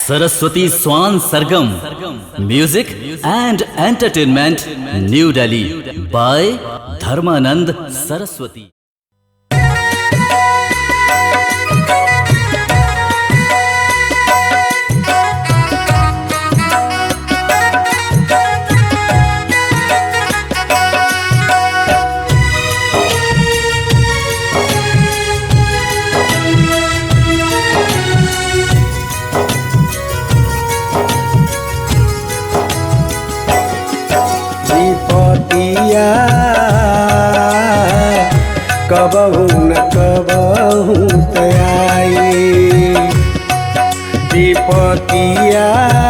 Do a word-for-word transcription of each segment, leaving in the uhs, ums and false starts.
Saraswati Swan Sargam Music and Entertainment New Delhi by Dharmanand Saraswati. कबहू न कबहू तयाई विपतिया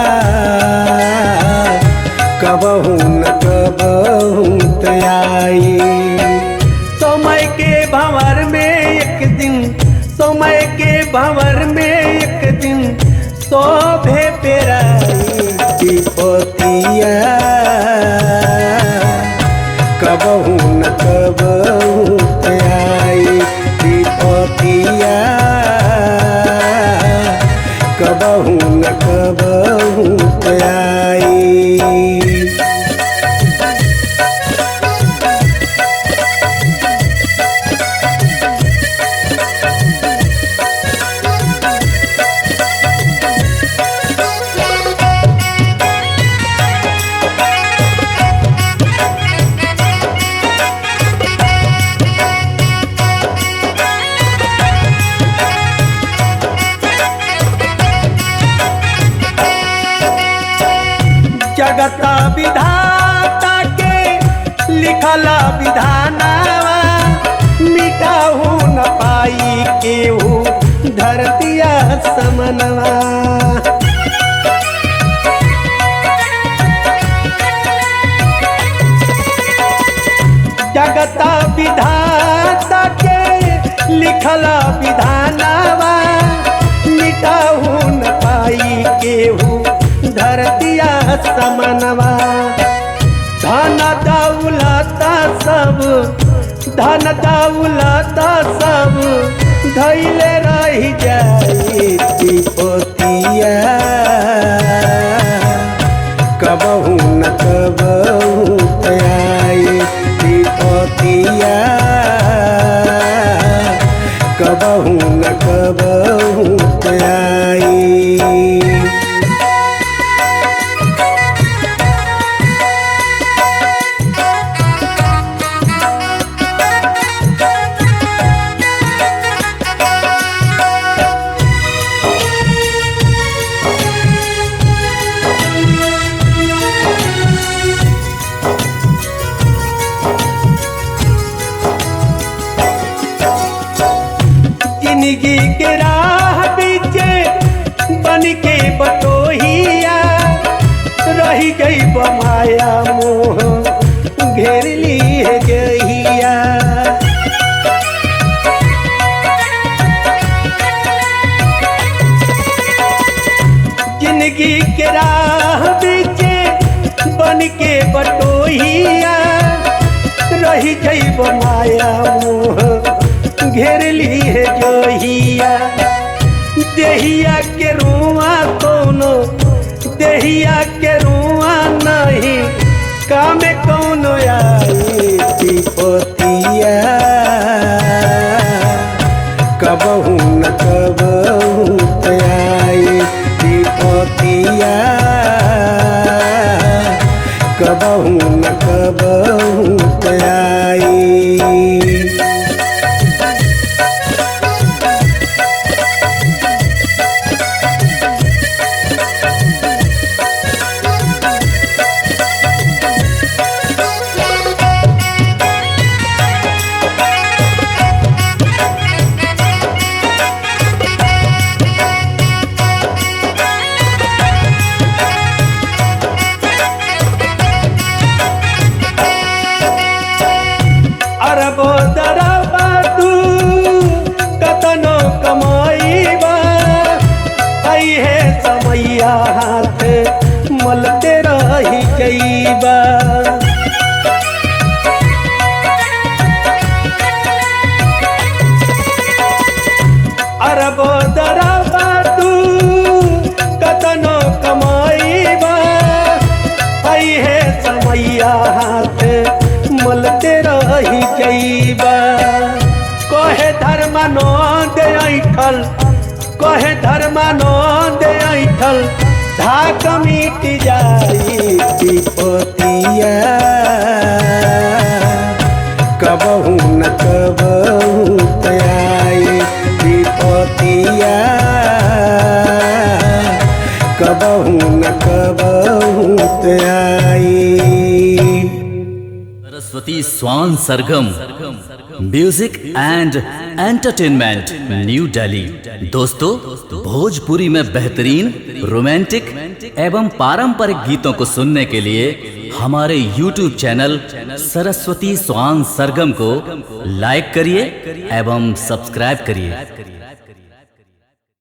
कबहू न कबहू तयाई। समय के भंवर में एक दिन समय के भंवर में एक दिन शोभे पेराई विपतिया कबहू न कबहू तयाई विपतिया कबहू न कबहू तयाई। जगता विधाता के लिखला विधानावा मिटाहू न पाई केहू धरतिया समनवा। जगता विधाता के लिखला विधानावा मिटाहू न पाई केहू धरतिया समनवा। धन दौलता सब धन दौलता सब धैले रही जाई विपतिया कबहू न कबहू तयाई विपतिया कबहू न कबहू तयाई। जिंदगी के राह बीचे बन के बटोहिया रही गई बमाया मोह घेर ली है गहिया। जिंदगी के राह बीचे बन के बटोहिया रही गई बमाया मोह घेर ली है जोहिया। देहिया के रुआ कोनो देहिया के रुआ नहीं काम कोनो आई विपतिया कबहू न कबहू तयाई विपतिया कबहू न कबहू तयाई। अरबो दरबा तू कतनो कमाईबा आई है समैया हाथ मलते रही जईबा। अरबो दरबा तू रही जईबा। कहे धर्मानंद ऐठल कहे धर्मानंद ऐठल धाक मिट जाई विपतिया। कबहू न कबहू आई विपतिया। कबहू न कबहू आई। Saraswati Swan Sargam Music and Entertainment New Delhi. दोस्तों, भोजपुरी में बेहतरीन रोमांटिक एवं पारंपरिक गीतों को सुनने के लिए हमारे YouTube channel Saraswati Swan Sargam को लाइक करिए एवं सब्सक्राइब करिए।